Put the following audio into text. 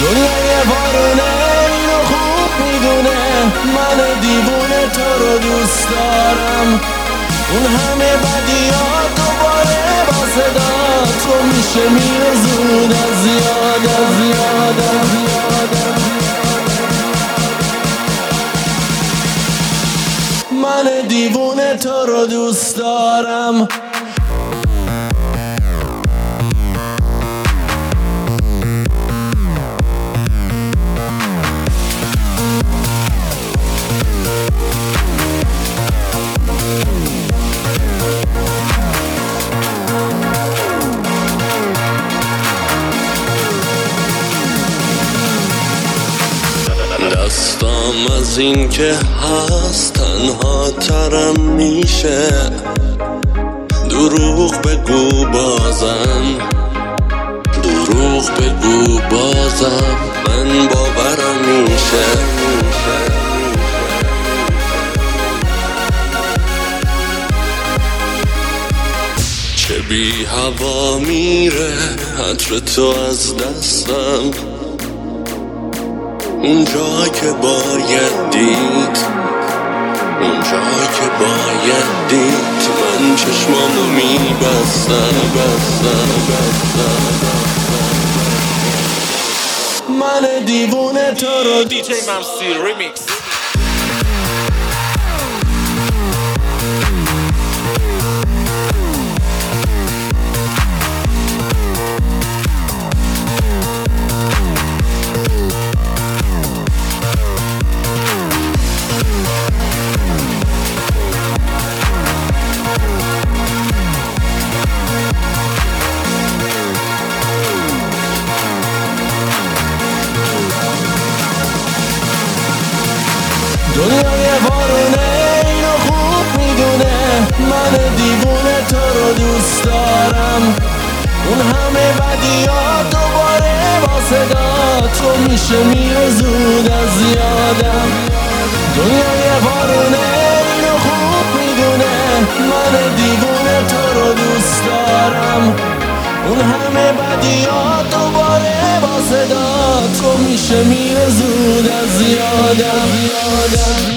دنیای بارونه اینو خوب میدونه، من دیوونه تو رو دوست دارم. اون همه بدیات دوباره با صدا تو میشه میره زود از یادم. من دیوونه تو رو دوست دارم. دستم از این که هست تنها ترم میشه، دروغ بگو بازم، دروغ بگو بازم، من باورم میشه. چه بی هوا میره عطر تو از دستم، اونجا که باید دید، اونجا که باید دید، من چشمامو میبستم. من دیوونه تو رو دیجی ممسی ریمیکس. دنیای بارونه اینو خوب میدونه، من دیوونه تو رو دوست دارم. اون همه بدیات دوباره با صدا تو میشه میره زود از یادم. دنیای بارونه اینو خوب میدونه، من دیوونه تو رو دوست دارم. اون همه بدیات دوباره با صدا تو میشه میره زود از یادم.